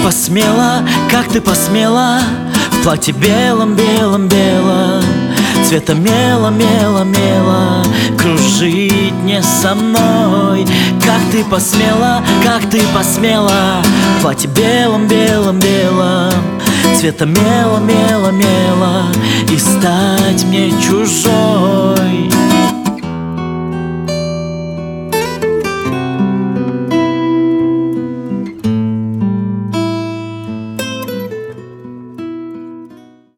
посмела, как ты посмела в платье белом, белом, белом, цвета мела, мела, мела, кружить не со мной. Как ты посмела, как ты посмела в платье белом, белом, белом, цвета мела, мела, мела, и стать мне чужой.